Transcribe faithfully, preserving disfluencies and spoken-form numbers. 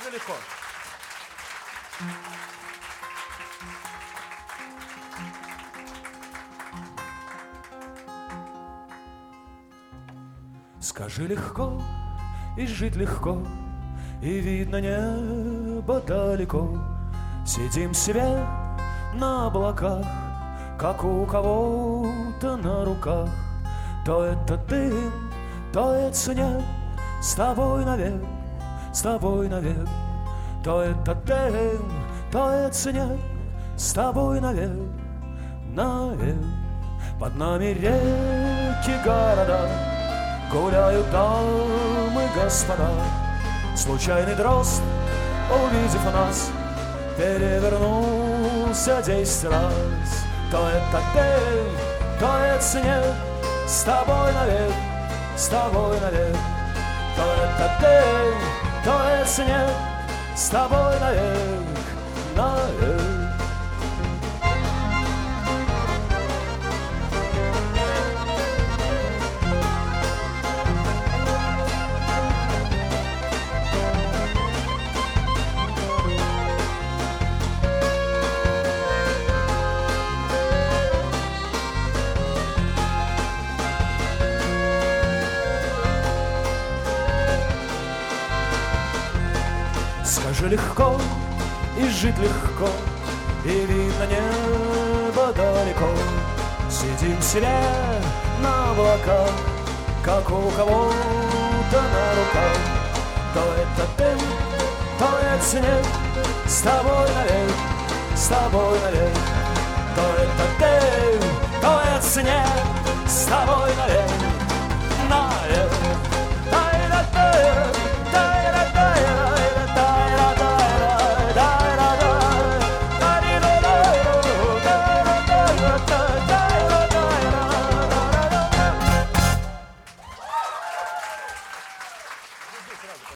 Можно легко. Скажи легко, и жить легко, и видно небо далеко. Сидим себе на облаках, как у кого-то на руках. То это дым, то это снег, с тобой навек, с тобой навек. То это дым, то это снег, с тобой навек, навек. Под нами реки, города, гуляют дамы, господа. Случайный дрозд, увидев нас, перевернулся десять раз. То это дым, то это снег, с тобой навек, с тобой навек. То это дым, то это снег, с тобой навек, навек. Скажи легко, и жить легко, и видно небо далеко. Сидим себе на облаках, как у кого-то на руках. То это дым, то это снег, с тобой навек, с тобой навек. То это дым, то это снег, с тобой навек, навек.